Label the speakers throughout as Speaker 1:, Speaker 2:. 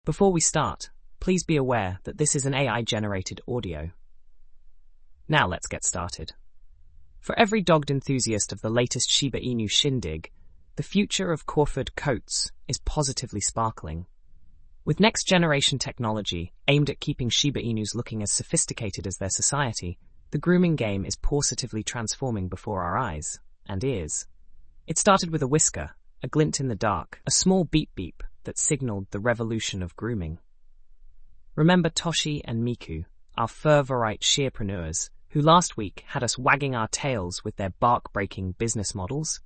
Speaker 1: Before we start, please be aware that this is an AI-generated audio. Now let's get started. For every dogged enthusiast of the latest Shiba Inu shindig, the future of Corford coats is positively sparkling. With next-generation technology aimed at keeping Shiba Inus looking as sophisticated as their society, the grooming game is positively transforming before our eyes and ears. It started with a whisker, a glint in the dark, a small beep-beep that signaled the revolution of grooming. Remember Toshi and Miku, our fur-variety shearpreneurs, who last week had us wagging our tails with their bark-breaking business models?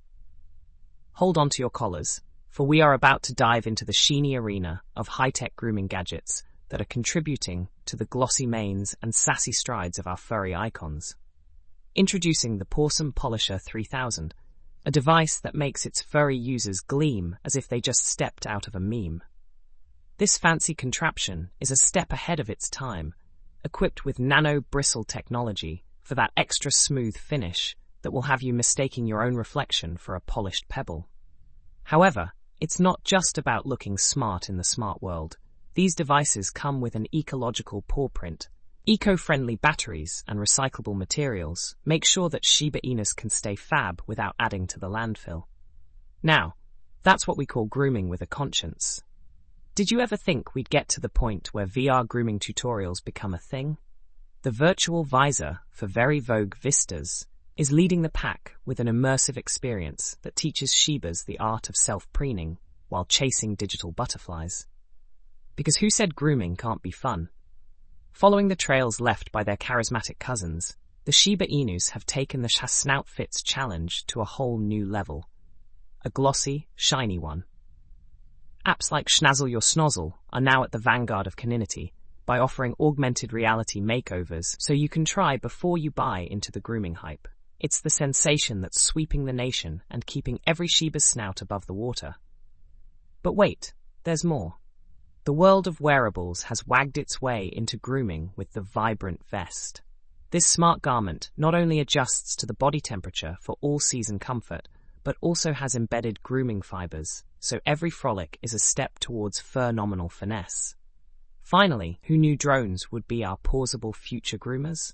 Speaker 1: Hold on to your collars, for we are about to dive into the sheeny arena of high-tech grooming gadgets that are contributing to the glossy manes and sassy strides of our furry icons. Introducing the Pawsome Polisher 3000, a device that makes its furry users gleam as if they just stepped out of a meme. This fancy contraption is a step ahead of its time, equipped with nano-bristle technology for that extra smooth finish that will have you mistaking your own reflection for a polished pebble. However, it's not just about looking smart in the smart world. These devices come with an ecological paw print. Eco-friendly batteries and recyclable materials make sure that Shiba Inus can stay fab without adding to the landfill. Now, that's what we call grooming with a conscience. Did you ever think we'd get to the point where VR grooming tutorials become a thing? The Virtual Visor for Very Vogue Vistas is leading the pack with an immersive experience that teaches Shibas the art of self-preening while chasing digital butterflies. Because who said grooming can't be fun? Following the trails left by their charismatic cousins, the Shiba Inus have taken the Snout Fits challenge to a whole new level. A glossy, shiny one. Apps like Schnazzle Your Snozzle are now at the vanguard of caninity by offering augmented reality makeovers so you can try before you buy into the grooming hype. It's the sensation that's sweeping the nation and keeping every Shiba's snout above the water. But wait, there's more. The world of wearables has wagged its way into grooming with the Vibrant Vest. This smart garment not only adjusts to the body temperature for all-season comfort, but also has embedded grooming fibers, so every frolic is a step towards phenomenal finesse. Finally, who knew drones would be our pausable future groomers?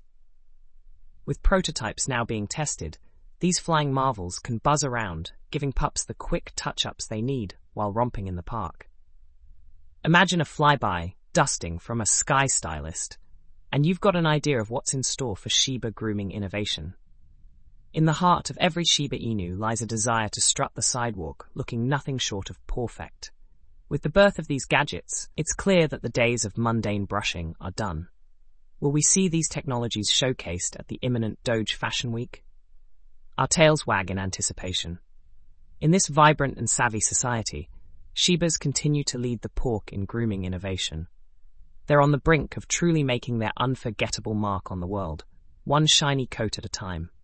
Speaker 1: With prototypes now being tested, these flying marvels can buzz around, giving pups the quick touch-ups they need while romping in the park. Imagine a flyby, dusting from a sky stylist, and you've got an idea of what's in store for Shiba grooming innovation. In the heart of every Shiba Inu lies a desire to strut the sidewalk, looking nothing short of perfect. With the birth of these gadgets, it's clear that the days of mundane brushing are done. Will we see these technologies showcased at the imminent Doge Fashion Week? Our tails wag in anticipation. In this vibrant and savvy society, Shibas continue to lead the pack in grooming innovation. They're on the brink of truly making their unforgettable mark on the world, one shiny coat at a time.